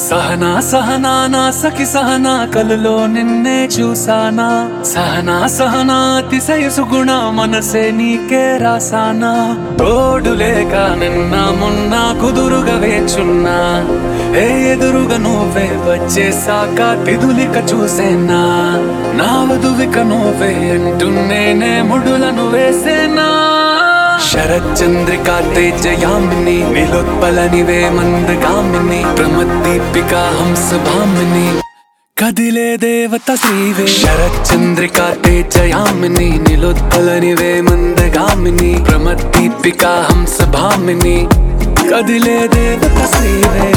సహనా సహనా నా సఖి సహనా కలలో నిన్నే చూసానా సహనా సహనా అతిశయసు గుణ మనసే నీకే రాసానా తోడు లేక నిన్న మొన్న కుదురుగా వేచున్నా ఏ ఎదురుగా నువ్వే వచ్చేసాక తిదులిక చూసేనా నా వధువిక నువ్వే అంటున్నేనే ముడులను వేసేనా శరచంద్రికా తేజయామిని నిలోత్పలనివే మందగామిని ప్రమద్దీపికా హంసభామిని కదిలే దేవత శ్రీవే శరచంద్రికా తేజయామిని నిలోత్పలనివే మందగామిని ప్రమద్దీపికా హంసభామిని కదిలే దేవత శ్రీవే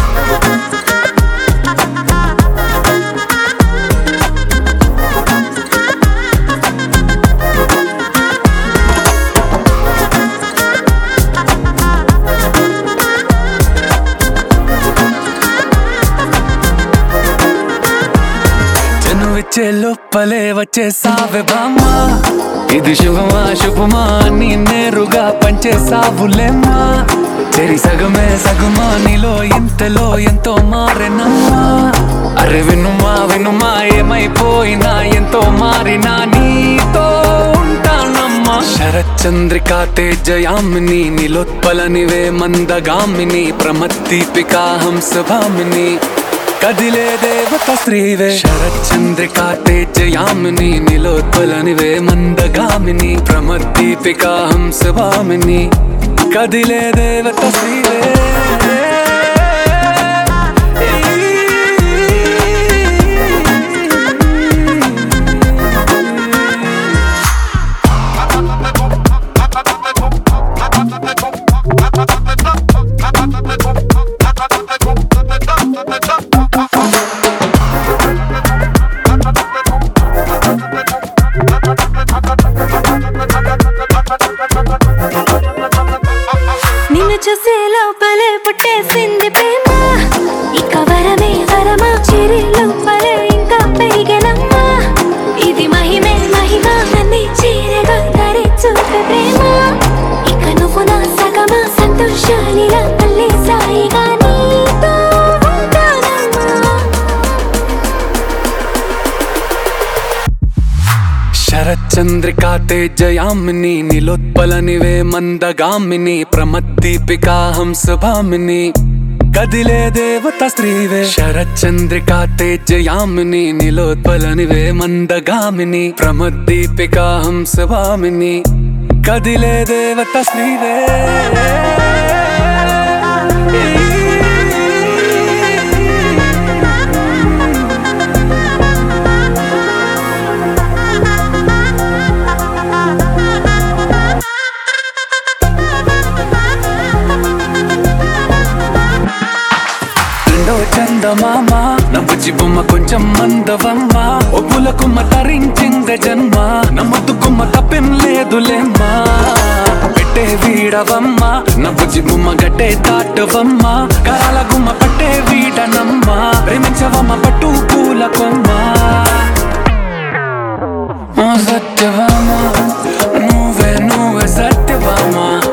వచ్చే లోపలే వచ్చేసావే బామ్మా ఇది శుభమా శుభమా నీ నేరుగా పంచేసావులేమ్మా చెరి సగమే సగుమా నీలో ఇంతలో ఎంతో మారెనమ్మా అరే వినుమా వినుమా ఏమైపోయినా ఎంతో మారినా నీతో ఉంటానమ్మా శరచంద్రికా తేజయామిని నిలోత్పలనివే మందగామిని ప్రమద్దీపికా హంసభామిని కదిలే దేవత శ్రీవే శరచంద్రికా తేజయామిని నిలోత్పలనివే మందగామిని ప్రమద్దీపికా హంసభామిని కదిలే దేవత శ్రీవే నిన్ను చూసే లోపలే పుట్టేసింది ప్రేమ ఇక వరమే వరమా చిరి లోపలే ఇంకా పెరిగెనమ్మా ఇది మహిమే మహిమ నన్ను చీరగా ధరి చూపే ప్రేమ ఇక నువ్వు నా సగమా సంతోషాలిలా మళ్ళీ సాయిగా నీతో ఉంటానమ్మా శరచంద్రికా తేజయామిని నిలోత్పలనివే మందగామిని ప్రమద్దీపికా హంసభామిని కదిలే దేవత శ్రీవే శరచంద్రికా తేజయామిని నిలోత్పలనివే మందగామిని ప్రమద్దీపికా హంసభామిని కదిలే దేవత శ్రీవే చందమామ నవ్వుచి బొమ్మ కొంచెం మందవమ్మ ఒప్పులకుమ్మ తరించిందే జన్మ నమ్మతుకుమ్మ తప్పేం లేదులేమ్మా పెట్టే వీడవమ్మ నవ్వుచి బొమ్మ గట్టే దాటవమ్మ కరాల గుమ్మ పట్టే వీడనమ్మ ప్రేమించవమ్మ పట్టు పూల కొమ్మ సత్యవామ నువ్వే నువ్వే సత్యవామ